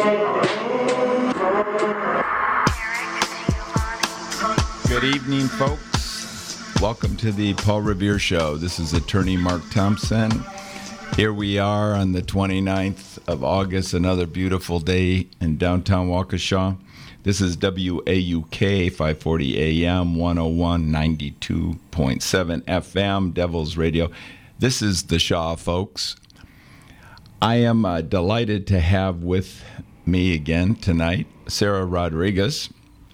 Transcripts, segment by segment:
Good evening, folks. Welcome to the Paul Revere Show. This is attorney Mark Thompson. Here we are on the 29th of August, another beautiful day in downtown Waukesha. This is WAUK 540 AM 101 92.7 FM Devil's Radio. This is the Shaw, folks. I am delighted to have with me again tonight Sarah Rodriguez.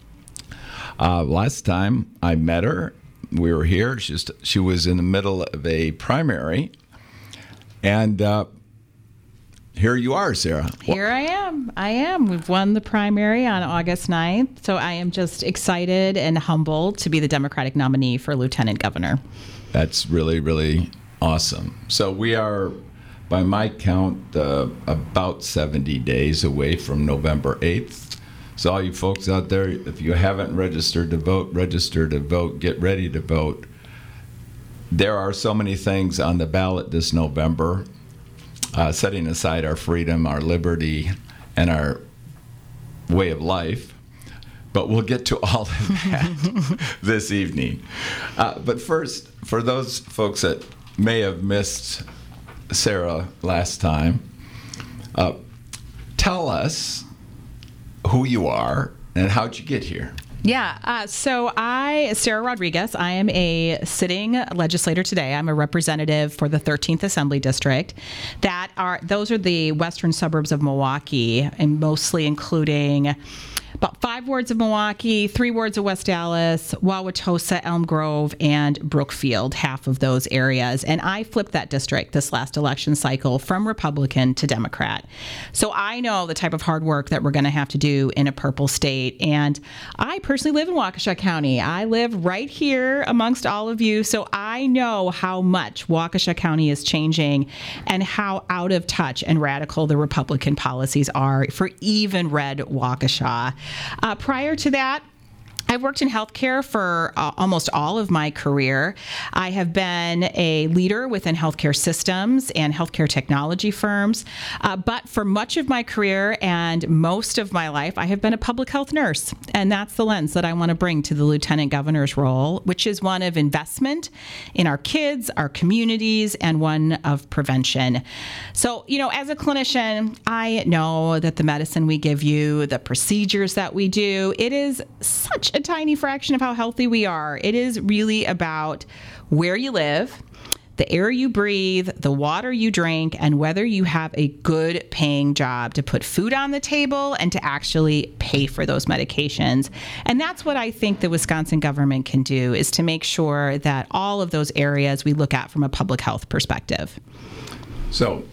Last time I met her, we were here. She was in the middle of a primary. And here you are, Sarah. Here I am. We've won the primary on August 9th. So I am just excited and humbled to be the Democratic nominee for Lieutenant Governor. That's really, really awesome. So we are, by my count, about 70 days away from November 8th. So all you folks out there, if you haven't registered to vote, register to vote. Get ready to vote. There are so many things on the ballot this November, setting aside our freedom, our liberty, and our way of life. But we'll get to all of that this evening. But first, for those folks that may have missed Sarah last time, tell us who you are and how'd you get here. Yeah, so Sarah Rodriguez, I am a sitting legislator today. I'm a representative for the 13th Assembly District. Those are the western suburbs of Milwaukee, and mostly including about 5 wards of Milwaukee, 3 wards of West Dallas, Wauwatosa, Elm Grove, and Brookfield, half of those areas. And I flipped that district this last election cycle from Republican to Democrat. So I know the type of hard work that we're going to have to do in a purple state. And I personally live in Waukesha County. I live right here amongst all of you. So I know how much Waukesha County is changing and how out of touch and radical the Republican policies are for even red Waukesha. Prior to that, I've worked in healthcare for almost all of my career. I have been a leader within healthcare systems and healthcare technology firms. But for much of my career and most of my life, I have been a public health nurse. And that's the lens that I want to bring to the lieutenant governor's role, which is one of investment in our kids, our communities, and one of prevention. So, as a clinician, I know that the medicine we give you, the procedures that we do, it is such a tiny fraction of how healthy we are. It is really about where you live, the air you breathe, the water you drink, and whether you have a good paying job to put food on the table and to actually pay for those medications. And that's what I think the Wisconsin government can do, is to make sure that all of those areas we look at from a public health perspective. So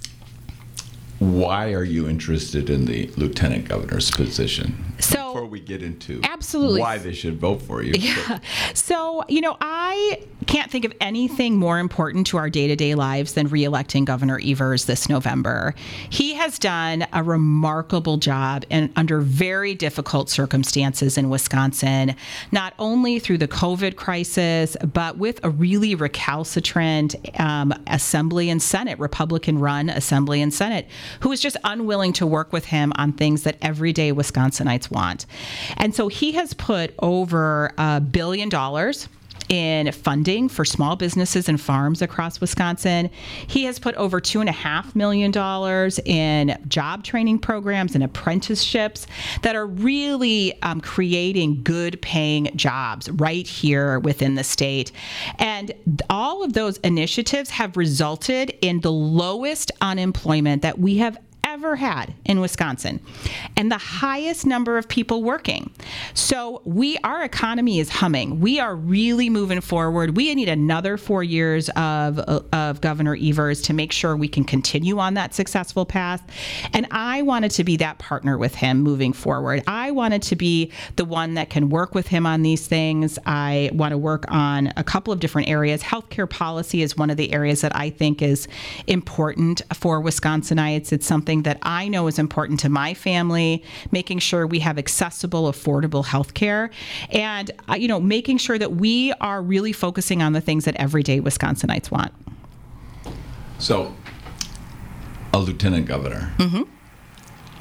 why are you interested in the lieutenant governor's position? Before we get into absolutely why they should vote for you. Yeah. So, I can't think of anything more important to our day-to-day lives than re-electing Governor Evers this November. He has done a remarkable job and under very difficult circumstances in Wisconsin, not only through the COVID crisis, but with a really recalcitrant Assembly and Senate, Republican-run Assembly and Senate, who is just unwilling to work with him on things that everyday Wisconsinites want. And so he has put over $1 billion in funding for small businesses and farms across Wisconsin. He has put over $2.5 million in job training programs and apprenticeships that are really creating good paying jobs right here within the state. And all of those initiatives have resulted in the lowest unemployment that we have ever had in Wisconsin, and the highest number of people working. So our economy is humming. We are really moving forward. We need another 4 years of Governor Evers to make sure we can continue on that successful path. And I wanted to be that partner with him moving forward. I wanted to be the one that can work with him on these things. I want to work on a couple of different areas. Healthcare policy is one of the areas that I think is important for Wisconsinites. It's something that I know is important to my family, making sure we have accessible, affordable health care, and making sure that we are really focusing on the things that everyday Wisconsinites want. So, a lieutenant governor. Mm-hmm.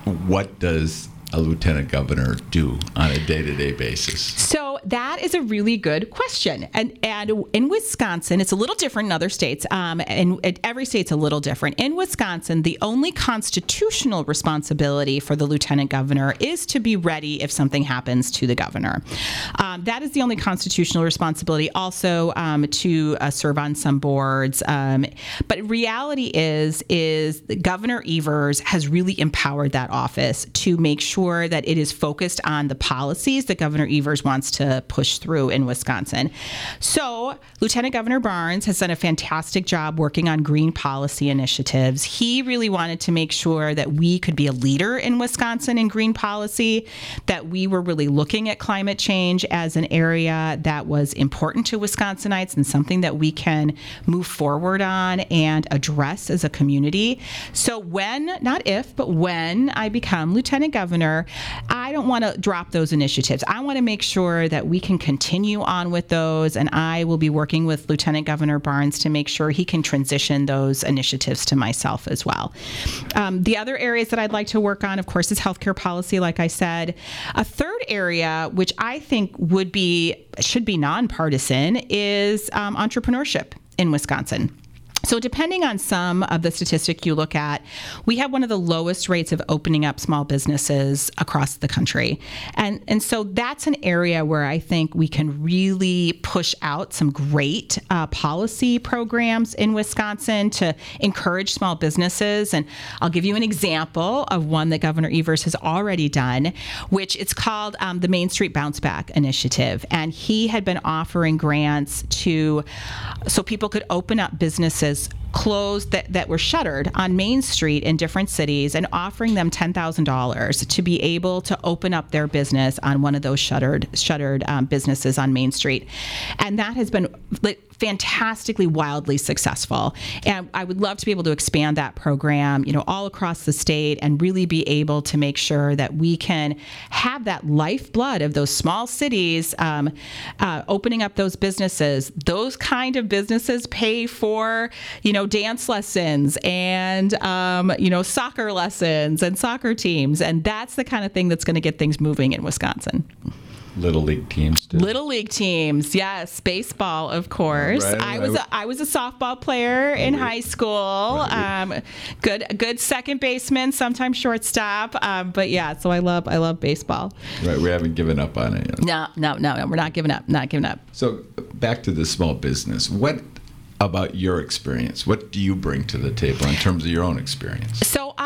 what does a lieutenant governor do on a day-to-day basis? So that is a really good question. And in Wisconsin, it's a little different in other states. And every state's a little different. In Wisconsin, the only constitutional responsibility for the lieutenant governor is to be ready if something happens to the governor. That is the only constitutional responsibility. Also, to serve on some boards. But reality is Governor Evers has really empowered that office to make sure that it is focused on the policies that Governor Evers wants to push through in Wisconsin. So Lieutenant Governor Barnes has done a fantastic job working on green policy initiatives. He really wanted to make sure that we could be a leader in Wisconsin in green policy, that we were really looking at climate change as an area that was important to Wisconsinites and something that we can move forward on and address as a community. So when, not if, but when I become Lieutenant Governor, I don't want to drop those initiatives. I want to make sure that we can continue on with those, and I will be working with Lieutenant Governor Barnes to make sure he can transition those initiatives to myself as well. The other areas that I'd like to work on, of course, is healthcare policy, like I said. A third area, which I think should be nonpartisan, is entrepreneurship in Wisconsin. So depending on some of the statistics you look at, we have one of the lowest rates of opening up small businesses across the country. And so that's an area where I think we can really push out some great policy programs in Wisconsin to encourage small businesses. And I'll give you an example of one that Governor Evers has already done, which it's called the Main Street Bounce Back Initiative. And he had been offering grants so people could open up businesses closed that were shuttered on Main Street in different cities, and offering them $10,000 to be able to open up their business on one of those shuttered businesses on Main Street. And that has been fantastically, wildly successful. And I would love to be able to expand that program, all across the state, and really be able to make sure that we can have that lifeblood of those small cities, opening up those businesses. Those kind of businesses pay for, dance lessons and, soccer lessons and soccer teams. And that's the kind of thing that's going to get things moving in Wisconsin. Little league teams too. Little league teams, yes. Baseball, of course. Right. I was a softball player in high school. Right. Good second baseman, sometimes shortstop. But yeah, so I love baseball. Right, we haven't given up on it yet. No, we're not giving up. Not giving up. So back to the small business. What about your experience? What do you bring to the table in terms of your own experience? So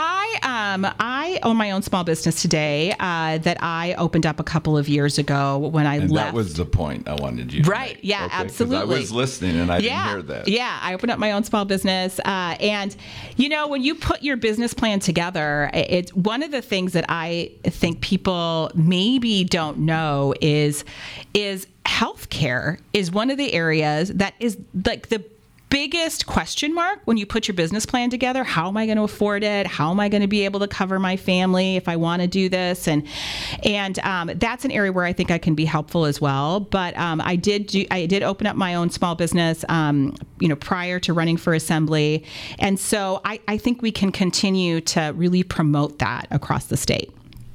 I own my own small business today that I opened up a couple of years ago when I left. That was the point I wanted you to make. Yeah, okay, absolutely. I was listening and I didn't hear that. Yeah, I opened up my own small business. And, when you put your business plan together, it's one of the things that I think people maybe don't know is healthcare is one of the areas that is like the biggest question mark when you put your business plan together. How am I going to afford it? How am I going to be able to cover my family if I want to do this? And that's an area where I think I can be helpful as well. But I did open up my own small business, prior to running for assembly. And so I think we can continue to really promote that across the state.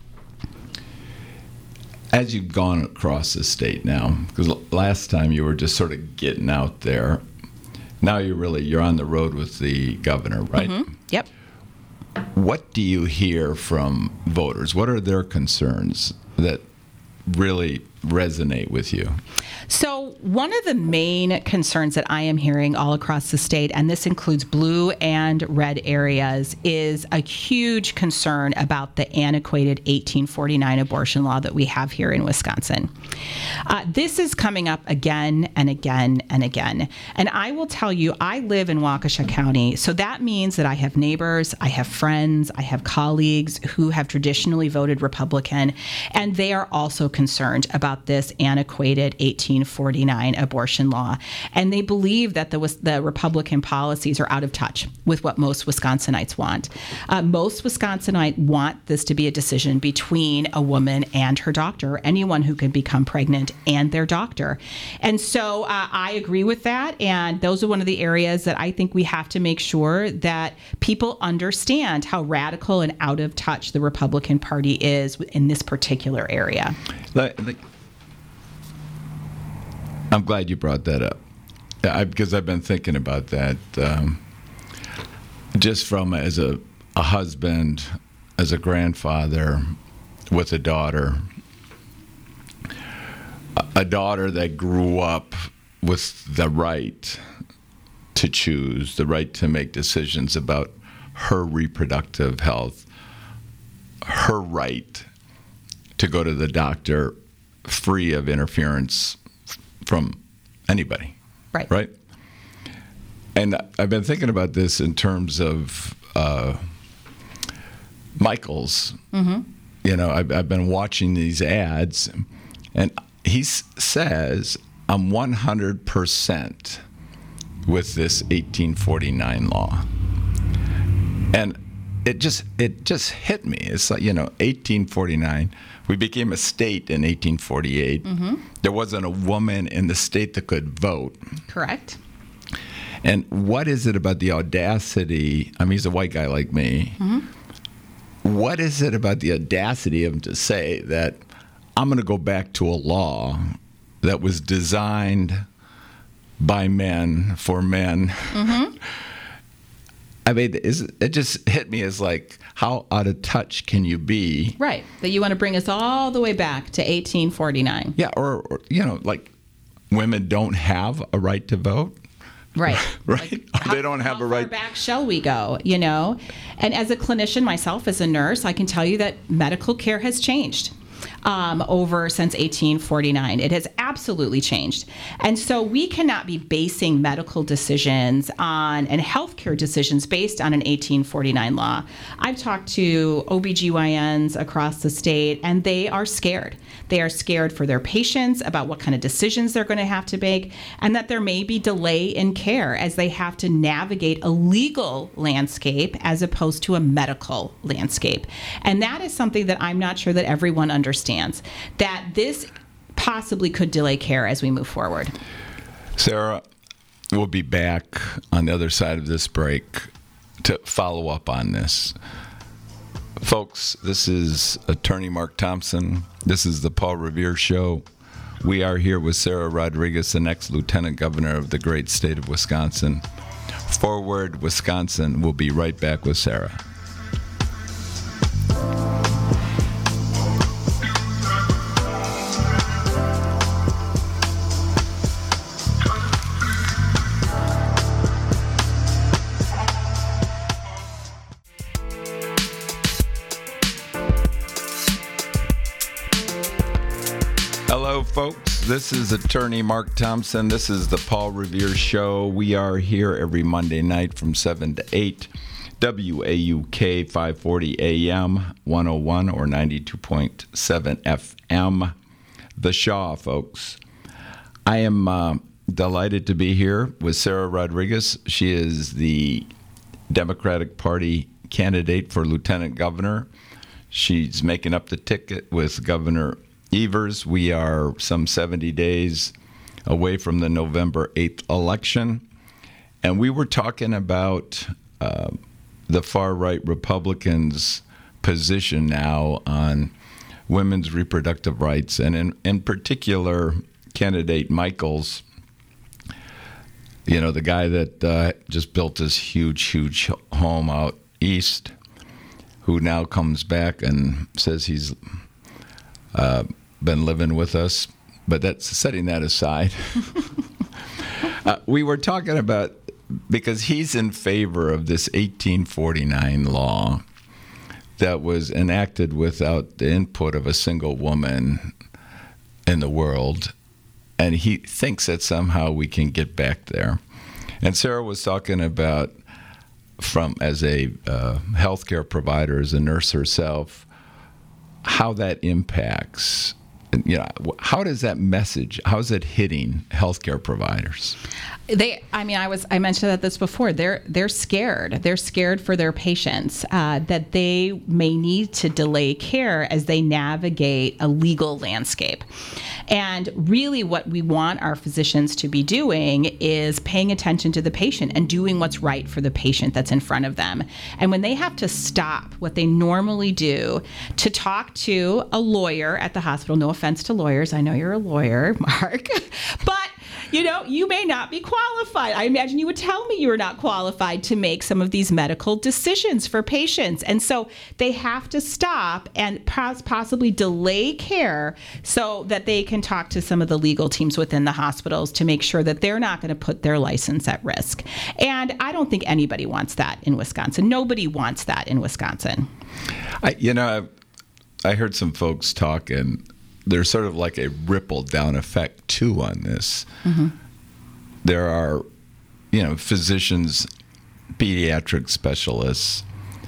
As you've gone across the state now, because last time you were just sort of getting out there, now you're on the road with the governor, right? Mm-hmm. Yep. What do you hear from voters? What are their concerns that really resonate with you? So one of the main concerns that I am hearing all across the state, and this includes blue and red areas, is a huge concern about the antiquated 1849 abortion law that we have here in Wisconsin. This is coming up again and again and again. And I will tell you, I live in Waukesha County, so that means that I have neighbors, I have friends, I have colleagues who have traditionally voted Republican, and they are also concerned about about this antiquated 1849 abortion law. And they believe that the Republican policies are out of touch with what most Wisconsinites want. Most Wisconsinites want this to be a decision between a woman and her doctor, anyone who can become pregnant and their doctor. And so I agree with that. And those are one of the areas that I think we have to make sure that people understand how radical and out of touch the Republican Party is in this particular area. I'm glad you brought that up, because I've been thinking about that just from as a husband, as a grandfather with a daughter that grew up with the right to choose, the right to make decisions about her reproductive health, her right to go to the doctor free of interference from anybody. Right. Right? And I've been thinking about this in terms of Michael's. Mm-hmm. You know, I've been watching these ads, and he says, I'm 100% with this 1849 law. And it just hit me. It's like, 1849, we became a state in 1848. Mm-hmm. There wasn't a woman in the state that could vote. Correct. And what is it about the audacity? I mean, he's a white guy like me. Mm-hmm. What is it about the audacity of him to say that I'm going to go back to a law that was designed by men for men? Mm-hmm. I mean, it just hit me as like, how out of touch can you be? Right. That you want to bring us all the way back to 1849. Yeah, or like women don't have a right to vote. Right. Right. Like, they don't have a right. How far back shall we go, And as a clinician myself, as a nurse, I can tell you that medical care has changed over since 1849. It has absolutely changed. And so we cannot be basing medical decisions and healthcare decisions based on an 1849 law. I've talked to OBGYNs across the state, and they are scared. They are scared for their patients about what kind of decisions they're going to have to make, and that there may be delay in care as they have to navigate a legal landscape as opposed to a medical landscape. And that is something that I'm not sure that everyone understands, that this possibly could delay care as we move forward. Sarah, we'll be back on the other side of this break to follow up on this. Folks, this is Attorney Mark Thompson. This is the Paul Revere Show. We are here with Sarah Rodriguez, the next Lieutenant Governor of the great state of Wisconsin. Forward, Wisconsin. We'll be right back with Sarah. Hello, folks. This is Attorney Mark Thompson. This is the Paul Revere Show. We are here every Monday night from 7 to 8. WAUK 540 AM, 101 or 92.7 FM. The Shaw, folks. I am delighted to be here with Sarah Rodriguez. She is the Democratic Party candidate for Lieutenant Governor. She's making up the ticket with Governor Evers. We are some 70 days away from the November 8th election. And we were talking about the far-right Republicans' position now on women's reproductive rights. And in particular, candidate Michaels, the guy that just built this huge home out east, who now comes back and says he's been living with us, but that's setting that aside. We were talking about, because he's in favor of this 1849 law that was enacted without the input of a single woman in the world, and he thinks that somehow we can get back there. And Sarah was talking about, as a healthcare provider, as a nurse herself, how that impacts how does that message, how is it hitting healthcare providers? I mentioned this before. They're scared. They're scared for their patients that they may need to delay care as they navigate a legal landscape. And really what we want our physicians to be doing is paying attention to the patient and doing what's right for the patient that's in front of them. And when they have to stop what they normally do to talk to a lawyer at the hospital, no offense to lawyers, I know you're a lawyer, Mark, but you may not be qualified. I imagine you would tell me you were not qualified to make some of these medical decisions for patients. And so they have to stop and possibly delay care so that they can talk to some of the legal teams within the hospitals to make sure that they're not going to put their license at risk. And I don't think anybody wants that in Wisconsin. Nobody wants that in Wisconsin. I heard some folks talk, and there's sort of like a ripple down effect too on this. Mm-hmm. There are, physicians, pediatric specialists.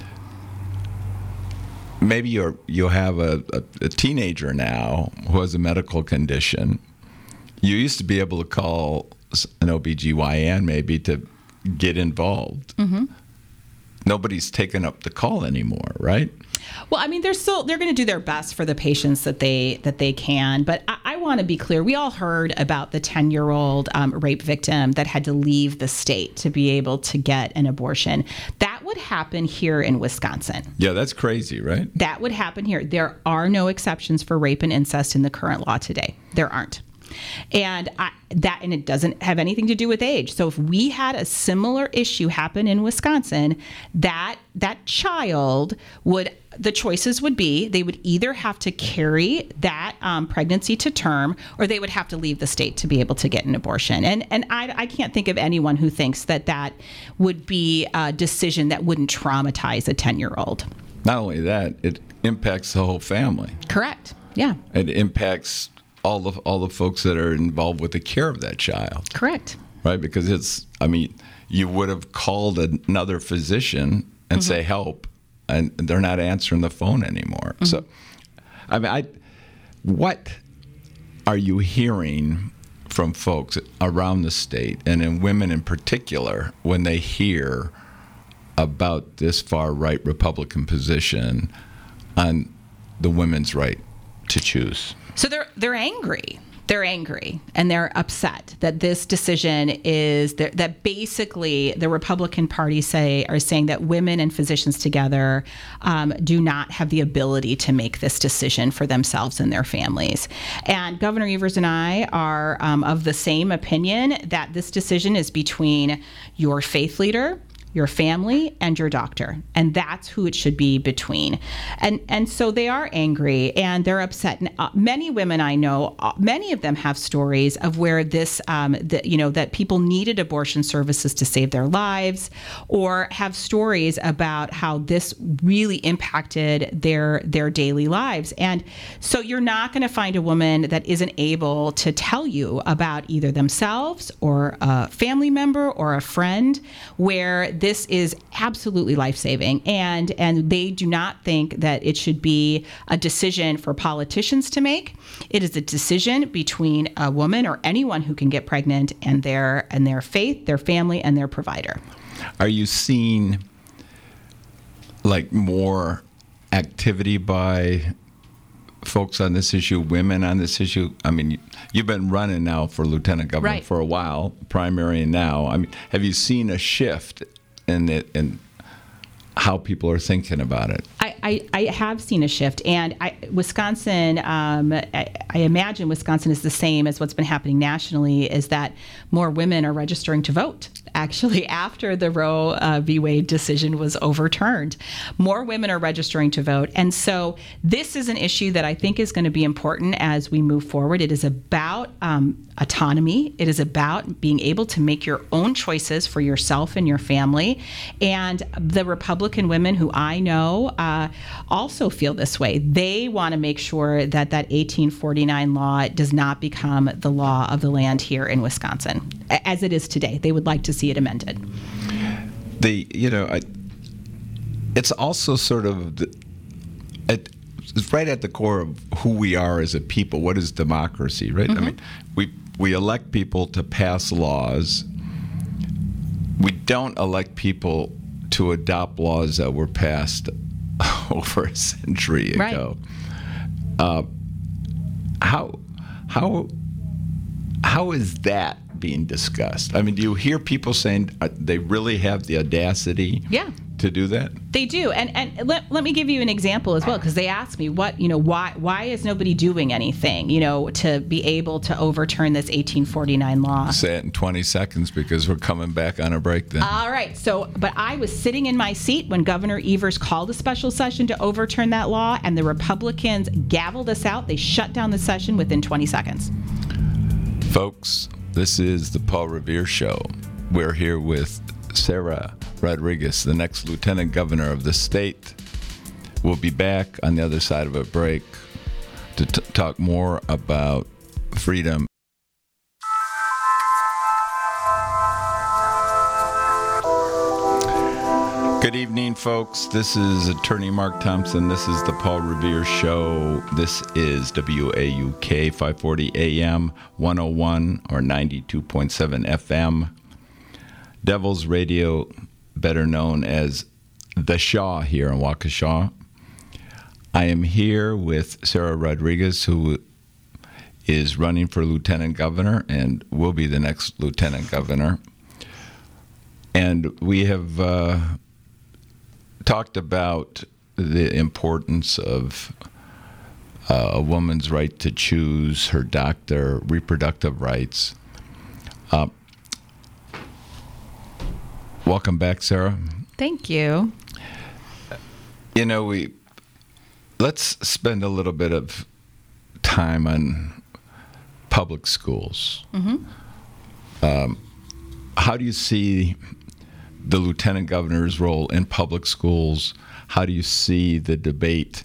Maybe you have a teenager now who has a medical condition. You used to be able to call an OBGYN maybe to get involved. Mm-hmm. Nobody's taken up the call anymore, right? Well, they're going to do their best for the patients that they can. But I want to be clear. We all heard about the 10-year-old rape victim that had to leave the state to be able to get an abortion. That would happen here in Wisconsin. Yeah, that's crazy, right? That would happen here. There are no exceptions for rape and incest in the current law today. There aren't. And it doesn't have anything to do with age. So if we had a similar issue happen in Wisconsin, that child the choices would be they would either have to carry that pregnancy to term, or they would have to leave the state to be able to get an abortion. And I can't think of anyone who thinks that would be a decision that wouldn't traumatize a 10-year-old. Not only that, it impacts the whole family. Correct. Yeah. It impacts all the folks that are involved with the care of that child. Correct. Right? Because you would have called another physician and say help, and they're not answering the phone anymore. Mm-hmm. So, what are you hearing from folks around the state, and in women in particular, when they hear about this far-right Republican position on the women's right to choose? So they're angry. They're angry and they're upset that this decision is that basically the Republican Party are saying that women and physicians together do not have the ability to make this decision for themselves and their families. And Governor Evers and I are of the same opinion that this decision is between your faith leader, your family, and your doctor. And that's who it should be between. And so they are angry and they're upset. And many women I know, many of them have stories of where this, that people needed abortion services to save their lives, or have stories about how this really impacted their daily lives. And so you're not going to find a woman that isn't able to tell you about either themselves or a family member or a friend where this is absolutely life-saving, and they do not think that it should be a decision for politicians to make. It is a decision between a woman or anyone who can get pregnant and their faith, their family, and their provider. Are you seeing more activity by folks on this issue, women on this issue? You've been running now for lieutenant governor right. for a while, primary and now. Have you seen a shift in how people are thinking about it? I have seen a shift, and Wisconsin, I imagine Wisconsin is the same as what's been happening nationally, is that more women are registering to vote. Actually, after the Roe v. Wade decision was overturned, more women are registering to vote. And so this is an issue that I think is going to be important as we move forward. It is about autonomy. It is about being able to make your own choices for yourself and your family. And the Republican women who I know also feel this way. They want to make sure that 1849 law does not become the law of the land here in Wisconsin, as it is today. They would like to see it amended. It's also sort of it's right at the core of who we are as a people. What is democracy, right? I mean, we elect people to pass laws. We don't elect people to adopt laws that were passed over a century ago. How is that being discussed? I mean, do you hear people saying they really have the audacity to do that? They do. And let me give you an example as well, because they asked me why is nobody doing anything, to be able to overturn this 1849 law? Say it in 20 seconds because we're coming back on a break then. All right. But I was sitting in my seat when Governor Evers called a special session to overturn that law, and the Republicans gavelled us out. They shut down the session within 20 seconds. Folks, this is the Paul Revere Show. We're here with Sara Rodriguez, the next Lieutenant Governor of the state. We'll be back on the other side of a break to talk more about freedom. Good evening, folks. This is Attorney Mark Thompson. This is the Paul Revere Show. This is WAUK 540 AM, 101 or 92.7 FM. Devil's Radio, better known as The Shaw here in Waukesha. I am here with Sara Rodriguez, who is running for Lieutenant Governor and will be the next Lieutenant Governor. And we have talked about the importance of a woman's right to choose her doctor, reproductive rights. Welcome back, Sara. Thank you. Let's spend a little bit of time on public schools. How do you see the Lieutenant Governor's role in public schools? How do you see the debate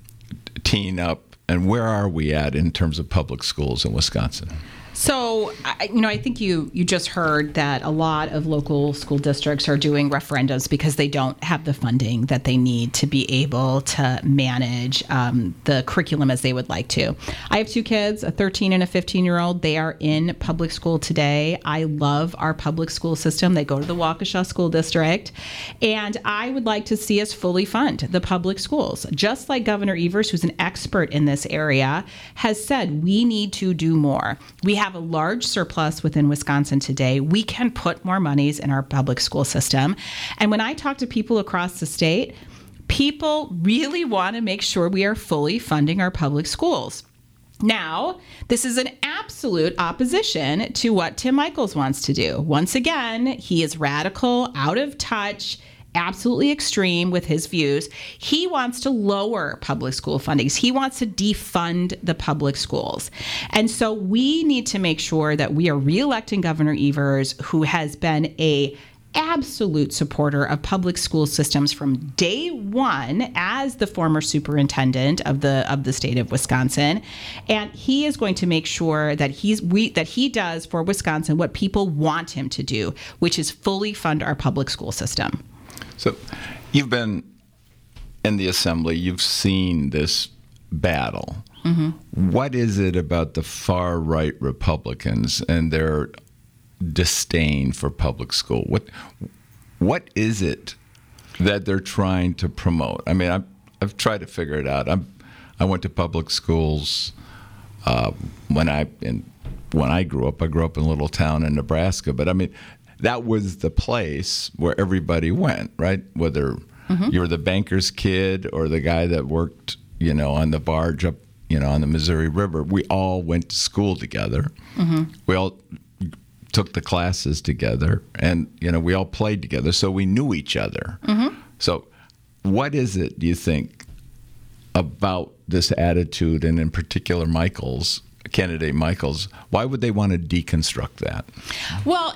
teeing up, and where are we at in terms of public schools in Wisconsin? So, I think you just heard that a lot of local school districts are doing referendums because they don't have the funding that they need to be able to manage the curriculum as they would like to. I have two kids, a 13 and a 15-year-old. They are in public school today. I love our public school system. They go to the Waukesha School District. And I would like to see us fully fund the public schools. Just like Governor Evers, who's an expert in this area, has said we need to do more. We have a large surplus within Wisconsin today. We can put more monies in our public school system. And when I talk to people across the state, people really want to make sure we are fully funding our public schools. Now, this is an absolute opposition to what Tim Michels wants to do. Once again, he is radical, out of touch, absolutely extreme with his views. He wants to lower public school fundings. He wants to defund the public schools. And so we need to make sure that we are reelecting Governor Evers, who has been a absolute supporter of public school systems from day one as the former superintendent of the state of Wisconsin. And he is going to make sure that he does for Wisconsin what people want him to do, which is fully fund our public school system. So you've been in the assembly, you've seen this battle. What is it about the far-right Republicans and their disdain for public school? What is it that they're trying to promote? I mean, I've tried to figure it out. I went to public schools when I grew up. I grew up in a little town in Nebraska, but I mean, that was the place where everybody went, right? Whether you were the banker's kid or the guy that worked, on the barge up, on the Missouri River. We all went to school together. We all took the classes together, and, we all played together, so we knew each other. So what is it, do you think, about this attitude, and in particular candidate Michels, why would they want to deconstruct that? Well,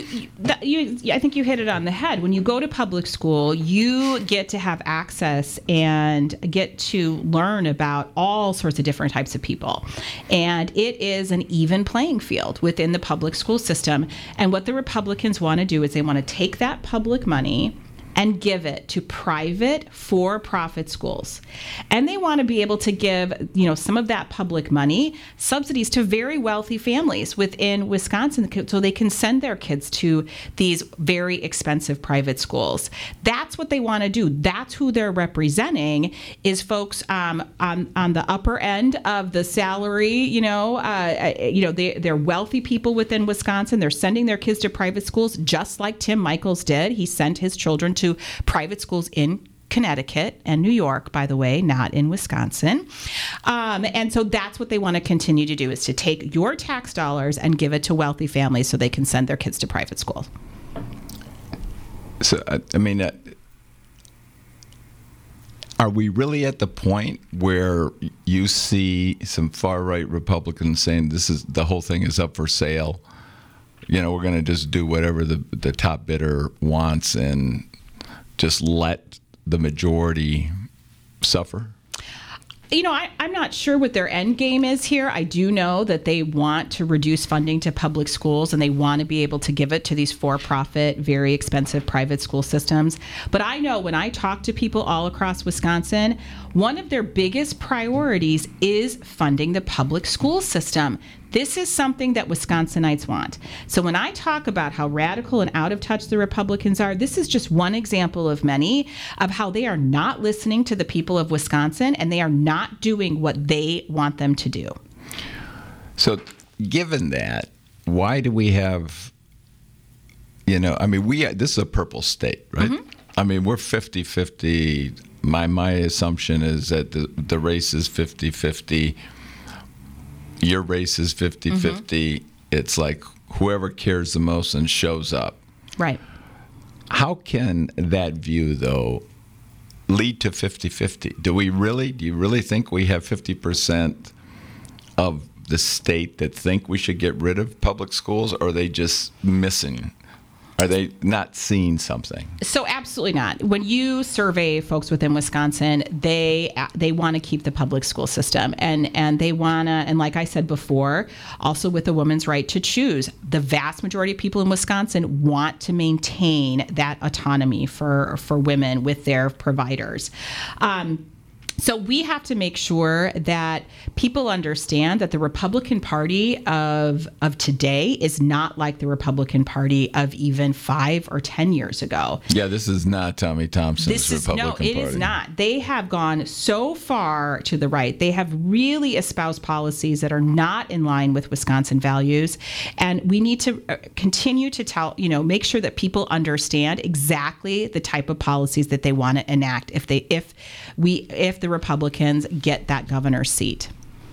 I think you hit it on the head. When you go to public school, you get to have access and get to learn about all sorts of different types of people. And it is an even playing field within the public school system. And what the Republicans want to do is they want to take that public money and give it to private for-profit schools. And they want to be able to give, some of that public money, subsidies to very wealthy families within Wisconsin so they can send their kids to these very expensive private schools. That's what they want to do. That's who they're representing, is folks on the upper end of the salary, they're wealthy people within Wisconsin. They're sending their kids to private schools just like Tim Michels did. He sent his children to private schools in Connecticut and New York, by the way, not in Wisconsin. And so that's what they want to continue to do, is to take your tax dollars and give it to wealthy families so they can send their kids to private schools. So, are we really at the point where you see some far-right Republicans saying the whole thing is up for sale? We're going to just do whatever the top bidder wants and just let the majority suffer? I'm not sure what their end game is here. I do know that they want to reduce funding to public schools, and they want to be able to give it to these for-profit, very expensive private school systems. But I know when I talk to people all across Wisconsin, one of their biggest priorities is funding the public school system. This is something that Wisconsinites want. So when I talk about how radical and out of touch the Republicans are, this is just one example of many of how they are not listening to the people of Wisconsin, and they are not doing what they want them to do. So given that, why do we have, this is a purple state, right? Mm-hmm. We're 50-50. My assumption is that the race is 50-50. Your race is 50-50. Mm-hmm. It's like whoever cares the most and shows up. Right. How can that view, though, lead to 50-50? Do you really think we have 50% of the state that think we should get rid of public schools, or are they just missing? Are they not seeing something? So absolutely not. When you survey folks within Wisconsin, they want to keep the public school system, and they want to, and like I said before, also with a woman's right to choose, the vast majority of people in Wisconsin want to maintain that autonomy for women with their providers. So we have to make sure that people understand that the Republican Party of today is not like the Republican Party of even 5 or 10 years ago. Yeah, this is not Tommy Thompson's Republican Party. No, it is not. They have gone so far to the right. They have really espoused policies that are not in line with Wisconsin values. And we need to continue to make sure that people understand exactly the type of policies that they want to enact if the Republicans get that governor's seat.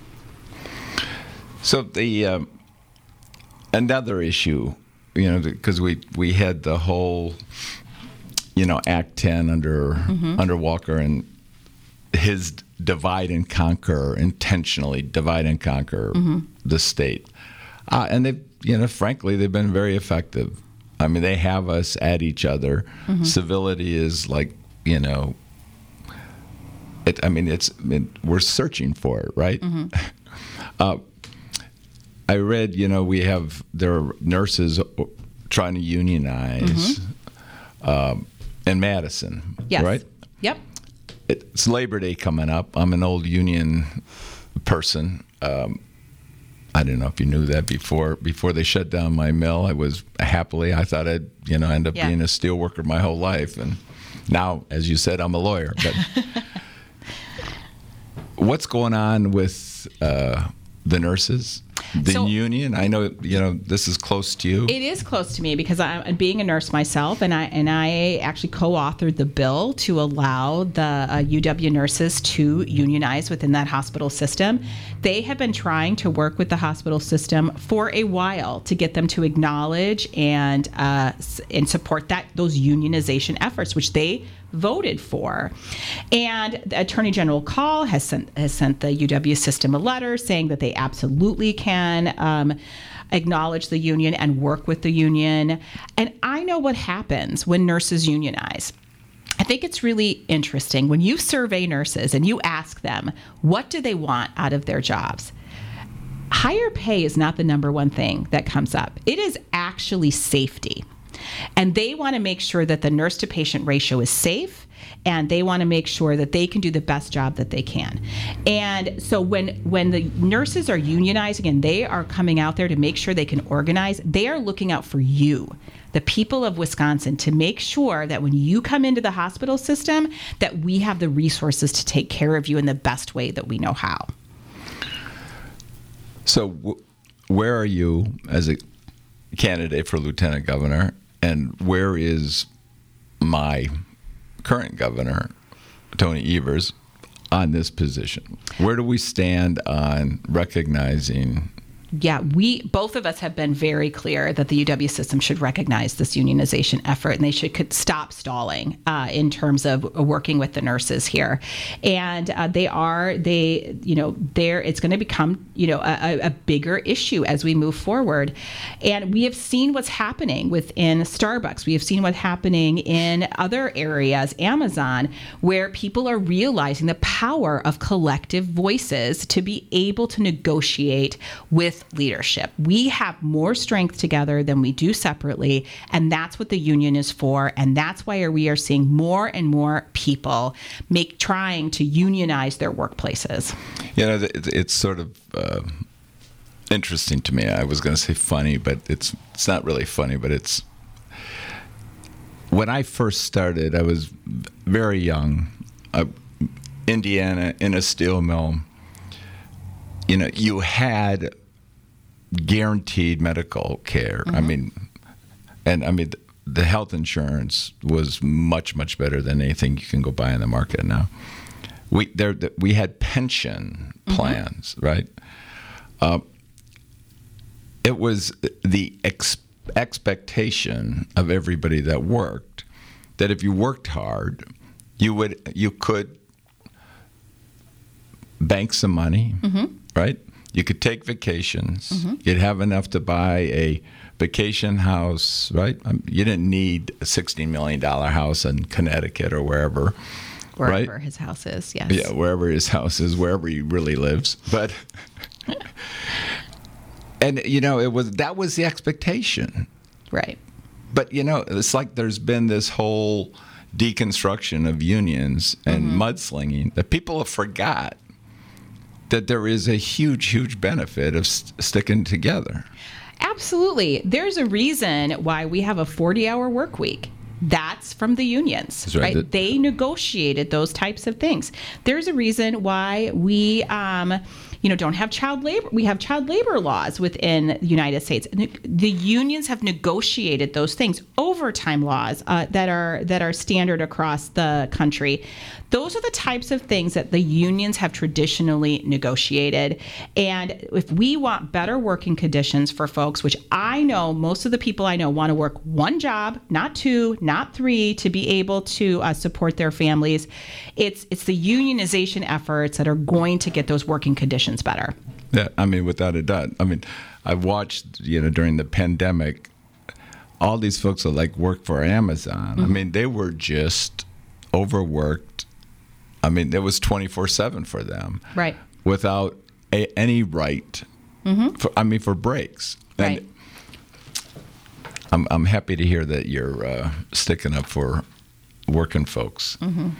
So the another issue, because we had the whole, Act 10 under Walker, and his intentionally divide and conquer the state, and they've frankly they've been very effective. They have us at each other. Mm-hmm. Civility is like we're searching for it, right? Mm-hmm. I read, there are nurses trying to unionize in Madison, yes. Right? Yep. It's Labor Day coming up. I'm an old union person. I don't know if you knew that before they shut down my mill. I thought I'd end up being a steel worker my whole life, and now, as you said, I'm a lawyer. But what's going on with the nurses? The union? I know, this is close to you. It is close to me because I'm being a nurse myself, and I actually co-authored the bill to allow the UW nurses to unionize within that hospital system. They have been trying to work with the hospital system for a while to get them to acknowledge and support those unionization efforts, which they voted for. And the Attorney General Call has sent the UW system a letter saying that they absolutely can acknowledge the union and work with the union. And I know what happens when nurses unionize. I think it's really interesting when you survey nurses and you ask them, what do they want out of their jobs? Higher pay is not the number one thing that comes up. It is actually safety. And they want to make sure that the nurse to patient ratio is safe, and they want to make sure that they can do the best job that they can. And so when the nurses are unionizing and they are coming out there to make sure they can organize, they are looking out for you, the people of Wisconsin, to make sure that when you come into the hospital system, that we have the resources to take care of you in the best way that we know how. So where are you as a candidate for lieutenant governor, and where is my current governor, Tony Evers, on this position? Where do we stand on recognizing? Yeah, both of us have been very clear that the UW system should recognize this unionization effort, and they could stop stalling in terms of working with the nurses here. And it's going to become, a bigger issue as we move forward. And we have seen what's happening within Starbucks. We have seen what's happening in other areas, Amazon, where people are realizing the power of collective voices to be able to negotiate with leadership. We have more strength together than we do separately, and that's what the union is for, and that's why we are seeing more and more people trying to unionize their workplaces. It's sort of interesting to me. I was going to say funny, but it's not really funny, but it's when I first started, I was very young, Indiana, in a steel mill. You had guaranteed medical care. Mm-hmm. The health insurance was much, much better than anything you can go buy in the market now. We had pension plans, mm-hmm. right? It was the expectation of everybody that worked that if you worked hard, you could bank some money, mm-hmm. right? You could take vacations. Mm-hmm. You'd have enough to buy a vacation house, right? You didn't need a $16 million house in Connecticut or wherever. Wherever right? his house is, yes. Yeah, wherever his house is, wherever he really lives. But, and that was the expectation. Right. But, it's like there's been this whole deconstruction of unions and mm-hmm. mudslinging that people have forgot that there is a huge, huge benefit of sticking together. Absolutely. There's a reason why we have a 40-hour work week. That's from the unions, that's right? They negotiated those types of things. There's a reason why we don't have child labor. We have child labor laws within the United States. The unions have negotiated those things. Overtime laws that are standard across the country. Those are the types of things that the unions have traditionally negotiated. And if we want better working conditions for folks, which I know most of the people I know want to work one job, not two, not three, to be able to support their families, it's the unionization efforts that are going to get those working conditions better. Yeah, without a doubt. I've watched, during the pandemic, all these folks that work for Amazon. Mm-hmm. They were just overworked. It was 24/7 for them. Right. Without any right, mm-hmm. for breaks. Right. And I'm happy to hear that you're sticking up for working folks. Mm-hmm.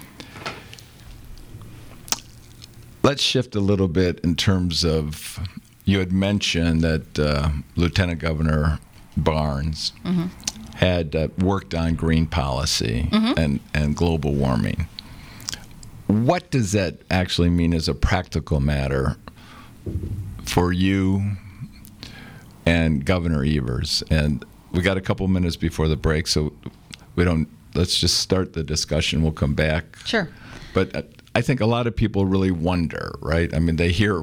Let's shift a little bit in terms of, you had mentioned that Lieutenant Governor Barnes mm-hmm. had worked on green policy mm-hmm. and global warming. What does that actually mean as a practical matter for you and Governor Evers? And we got a couple minutes before the break, so let's just start the discussion. We'll come back. Sure. But I think a lot of people really wonder, right? They hear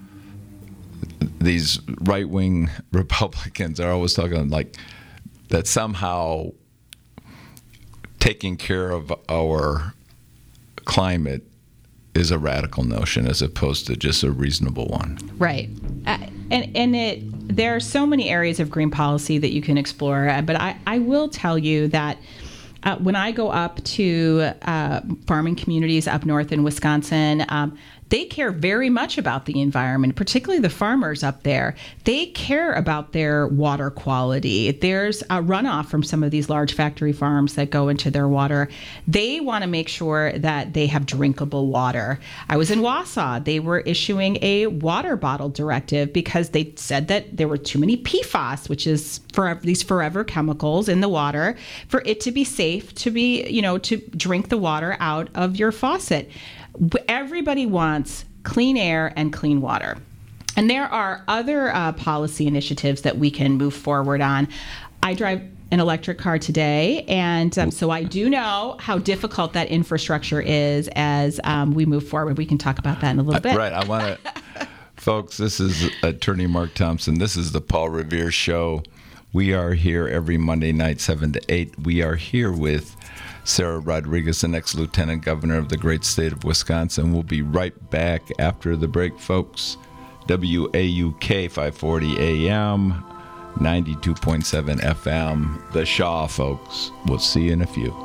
these right-wing Republicans are always talking that somehow taking care of our climate is a radical notion as opposed to just a reasonable one. Right. There are so many areas of green policy that you can explore, but I will tell you that when I go up to farming communities up north in Wisconsin, they care very much about the environment, particularly the farmers up there. They care about their water quality. There's a runoff from some of these large factory farms that go into their water. They want to make sure that they have drinkable water. I was in Wausau. They were issuing a water bottle directive because they said that there were too many PFAS, which is these forever chemicals in the water, for it to be safe to to drink the water out of your faucet. Everybody wants clean air and clean water. And there are other policy initiatives that we can move forward on. I drive an electric car today, and so I do know how difficult that infrastructure is as we move forward. We can talk about that in a little bit. Right. I want to, folks, this is Attorney Mark Thompson. This is the Paul Revere Show. We are here every Monday night, 7 to 8. We are here with Sarah Rodriguez, the next Lieutenant Governor of the great state of Wisconsin. We'll be right back after the break, folks. WAUK 540 AM, 92.7 FM. The Shaw, folks. We'll see you in a few.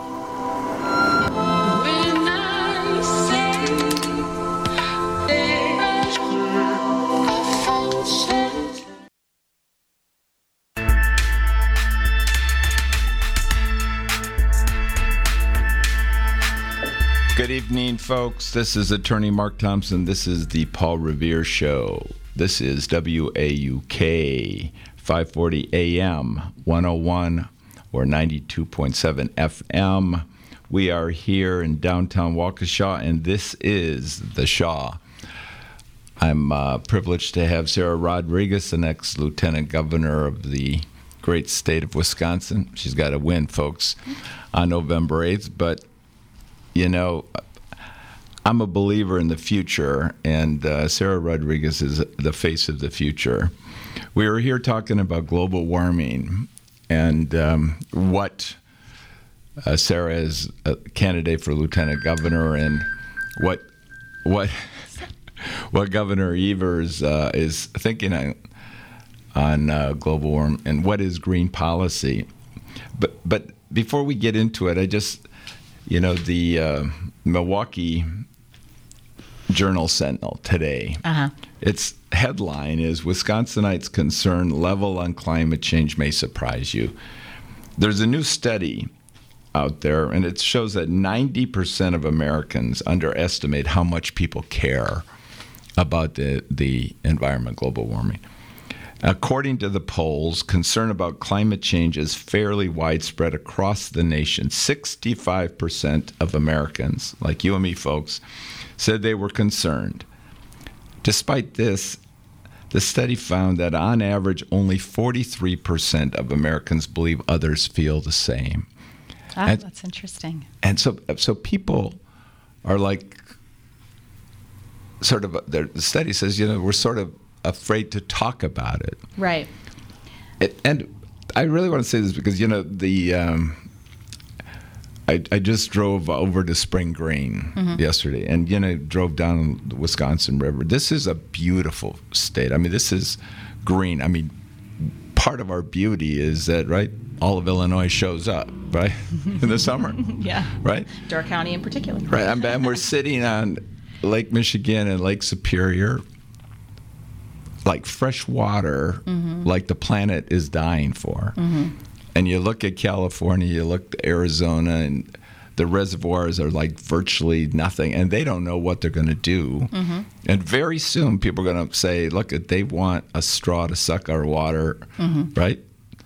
Good evening, folks. This is Attorney Mark Thompson. This is the Paul Revere Show. This is WAUK 540 AM, 101 or 92.7 FM. We are here in downtown Waukesha, and this is The Shaw. I'm privileged to have Sarah Rodriguez, the next Lieutenant Governor of the great state of Wisconsin. She's got to win, folks, on November 8th, but you know, I'm a believer in the future, and Sarah Rodriguez is the face of the future. We were here talking about global warming and what Sarah is a candidate for lieutenant governor, and what Governor Evers is thinking on global warming, and what is green policy. But before we get into it, I just. You know, the Milwaukee Journal-Sentinel today, its headline is, Wisconsinites' concern level on climate change may surprise you. There's a new study out there, and it shows that 90% of Americans underestimate how much people care about the environment, global warming. According to the polls, concern about climate change is fairly widespread across the nation. 65% of Americans, like you and me folks, said they were concerned. Despite this, the study found that on average, only 43% of Americans believe others feel the same. That's interesting. And so people are like, sort of, the study says, we're sort of afraid to talk about it. Right. And I really want to say this because, I just drove over to Spring Green yesterday and, drove down the Wisconsin River. This is a beautiful state. I mean, this is green. I mean, part of our beauty is that, right, all of Illinois shows up, right, in the summer. Yeah. Right? Door County in particular. Right. And we're sitting on Lake Michigan and Lake Superior, like fresh water, like the planet is dying for. And you look at California, you look at Arizona, and the reservoirs are like virtually nothing, and they don't know what they're going to do. And very soon, people are going to say, look, they want a straw to suck our water, right?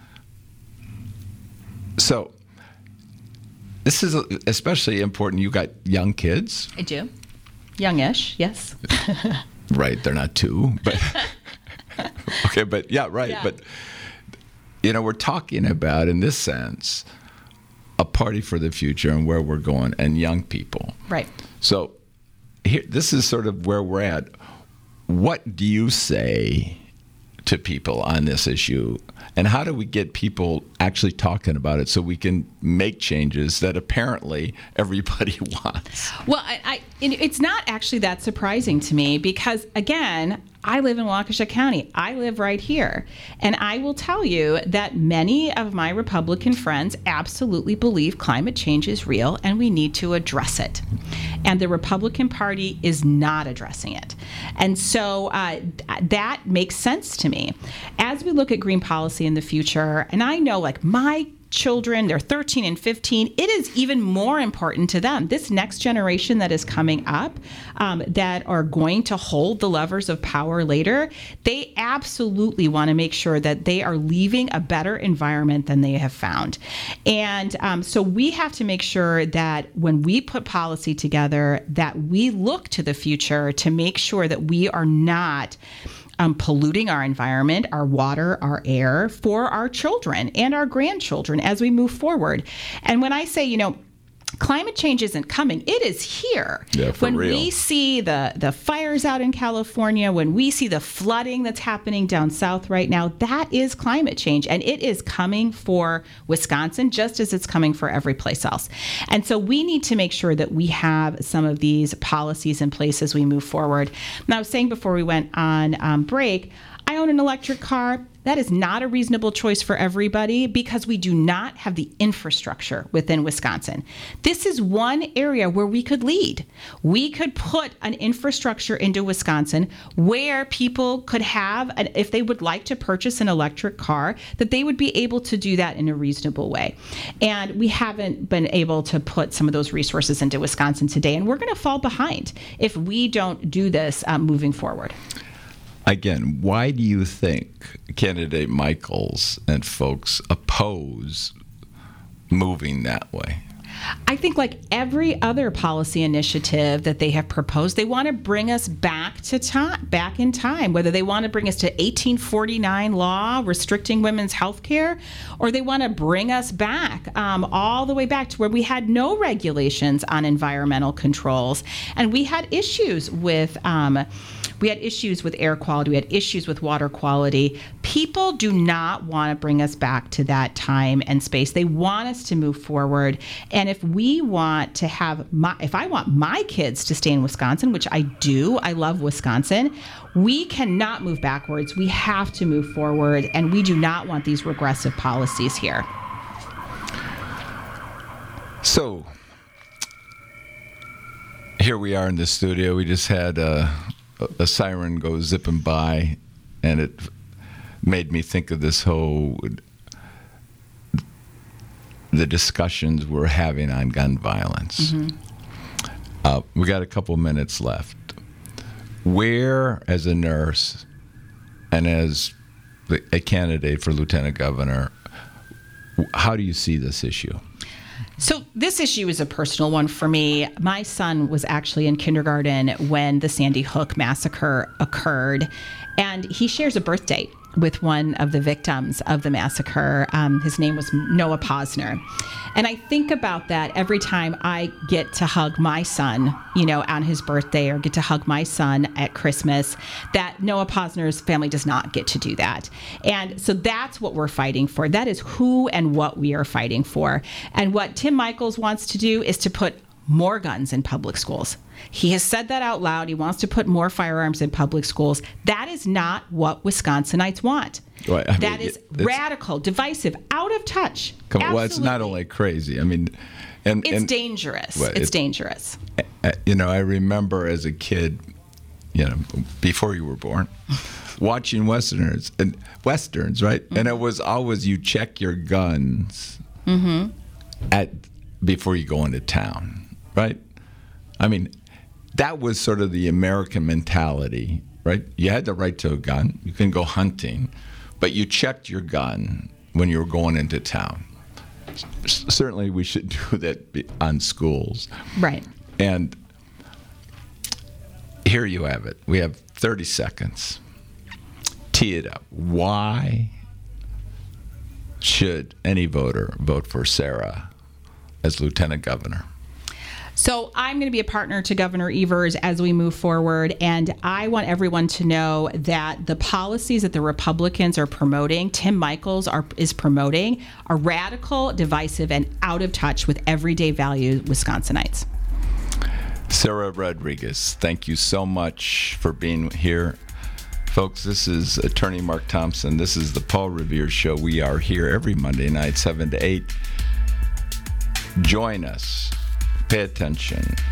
So this is especially important. You got young kids. I do. Youngish, yes. Right, they're not two, but... Okay, but yeah, right. Yeah. But, we're talking about, in this sense, a party for the future and where we're going, and young people. Right. So this is sort of where we're at. What do you say to people on this issue? And how do we get people actually talking about it so we can make changes that apparently everybody wants? Well, it's not actually that surprising to me because, again, I live in Waukesha County. I live right here. And I will tell you that many of my Republican friends absolutely believe climate change is real and we need to address it. And the Republican Party is not addressing it. And so that makes sense to me. As we look at green policy in the future, and I know like my children, they're 13 and 15, it is even more important to them. This next generation that is coming up that are going to hold the levers of power later, they absolutely want to make sure that they are leaving a better environment than they have found. And so we have to make sure that when we put policy together, that we look to the future to make sure that we are not polluting our environment, our water, our air for our children and our grandchildren as we move forward. And when I say, climate change isn't coming, it is here. Yeah, for when real. we see the fires out in California, when we see the flooding that's happening down south right now, that is climate change. And it is coming for Wisconsin just as it's coming for every place else. And so we need to make sure that we have some of these policies in place as we move forward. And I was saying before we went on break, I own an electric car. That is not a reasonable choice for everybody because we do not have the infrastructure within Wisconsin. This is one area where we could lead. We could put an infrastructure into Wisconsin where people could have, if they would like to purchase an electric car, that they would be able to do that in a reasonable way. And we haven't been able to put some of those resources into Wisconsin today, and we're going to fall behind if we don't do this moving forward. Again, why do you think candidate Michels and folks oppose moving that way? I think like every other policy initiative that they have proposed, they want to bring us back in time, whether they want to bring us to 1849 law restricting women's health care, or they want to bring us back all the way back to where we had no regulations on environmental controls. And we had issues with air quality. We had issues with water quality. People do not want to bring us back to that time and space. They want us to move forward. And if we want to if I want my kids to stay in Wisconsin, which I do, I love Wisconsin, we cannot move backwards. We have to move forward. And we do not want these regressive policies here. So here we are in the studio. We just had a siren go zipping by, and it made me think of the discussions we're having on gun violence. Mm-hmm. We got a couple minutes left. Where, as a nurse and as a candidate for lieutenant governor, how do you see this issue? So this issue is a personal one for me. My son was actually in kindergarten when the Sandy Hook massacre occurred, and he shares a birth date with one of the victims of the massacre. His name was Noah Posner. And I think about that every time I get to hug my son, on his birthday, or get to hug my son at Christmas, that Noah Posner's family does not get to do that. And so that's what we're fighting for. That is who and what we are fighting for. And what Tim Michels wants to do is to put more guns in public schools. He has said that out loud. He wants to put more firearms in public schools. That is not what Wisconsinites want. Well, that is radical, divisive, out of touch. Well, it's not only crazy. It's dangerous. Well, it's dangerous. I remember as a kid, before you were born, watching Westerns, right? Mm-hmm. And it was always you check your guns before you go into town, right? That was sort of the American mentality, right? You had the right to a gun. You can go hunting, but you checked your gun when you were going into town. Certainly we should do that on schools. Right. And here you have it. We have 30 seconds. Tee it up. Why should any voter vote for Sarah as lieutenant governor? So I'm going to be a partner to Governor Evers as we move forward, and I want everyone to know that the policies that the Republicans are promoting, Tim Michels is promoting, are radical, divisive, and out of touch with everyday value Wisconsinites. Sarah Rodriguez, thank you so much for being here Folks, this is Attorney Mark Thompson. This is the Paul Revere Show. We are here every Monday night, 7 to 8. Join us. Pay attention.